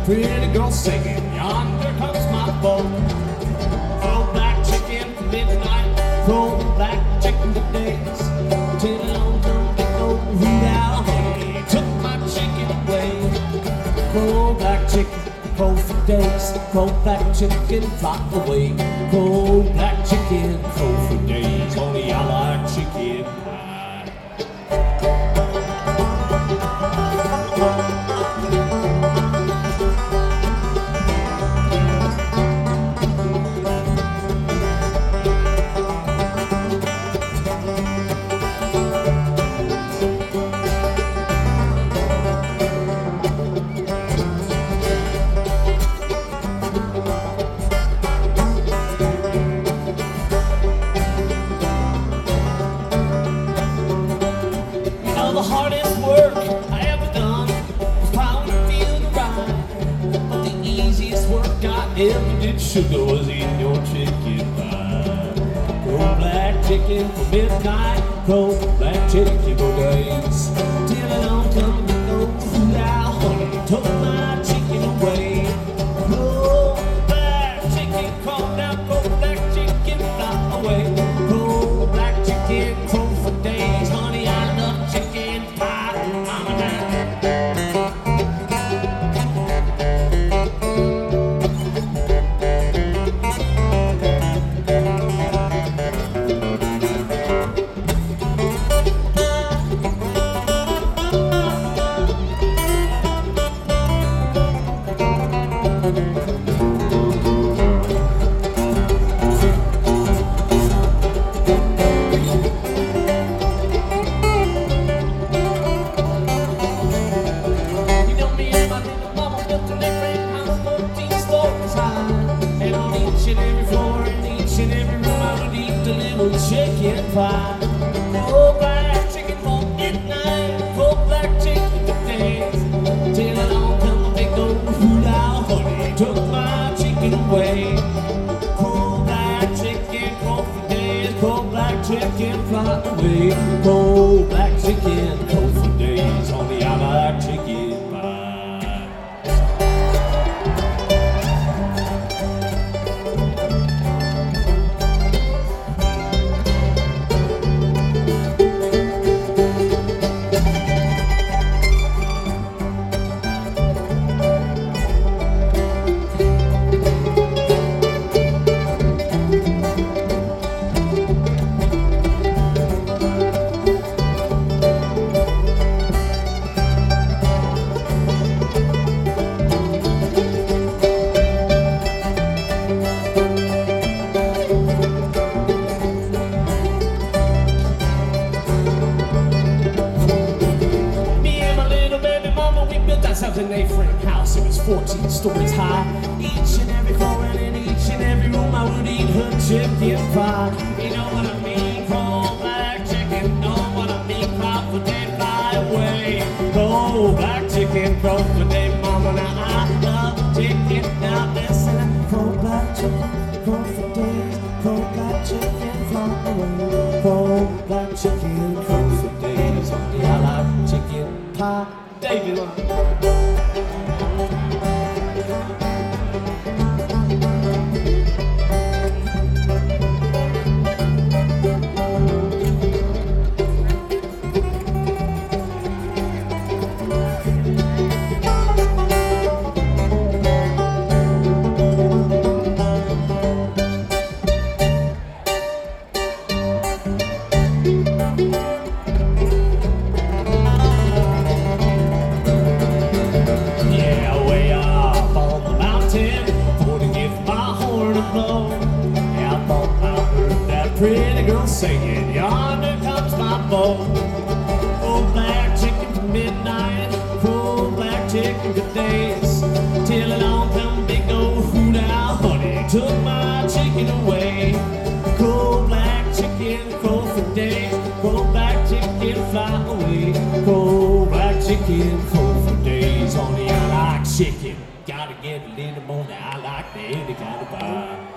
pretty girl singing, yonder comes my boat. Cold black chicken for midnight, cold black chicken for days, till on come big old hoodout honey took my chicken away. Cold black chicken, cold for days, cold black chicken fly away. Cold black chicken, cold for days, honey I like chicken pie. The hardest work I ever done was plowing a field of rye, but the easiest work I ever did, sugar, was eating your chicken pie. Cold black chicken for midnight, cold black chicken for days, till I don't come to no food out, honey took my chicken away. Cold black chicken, cold black chicken fly away. Cold black chicken, cold for days, honey I love chicken pie. Chicken pie, cold black chicken for midnight, cold black chicken for days, till along come a big old hoodout honey took my chicken away. Cold black chicken, cold for days, cold black chicken fly away. Cold black chicken, cold for days, honey I like chicken pie. An A-frame house, it was 14 stories high. Each and every floor and in each and every room I would eat her chicken pie. You know what I mean? Cold black chicken, know what I mean? Crop for day, fly away. Cold black chicken, crop for day, mama. Now I love chicken. Now listen, cold black chicken, crop for days. Cold black chicken, fly away. Cold black chicken, crop for days. Only I like chicken pie. David. Pretty girl singing, yonder comes my boat. Cold black chicken for midnight, cold black chicken for days, till along come big old hoodout honey took my chicken away. Cold black chicken, cold for days, cold black chicken fly away. Cold black chicken, cold for days, honey I like chicken. Gotta get it in the morning, I like the any kind of pie.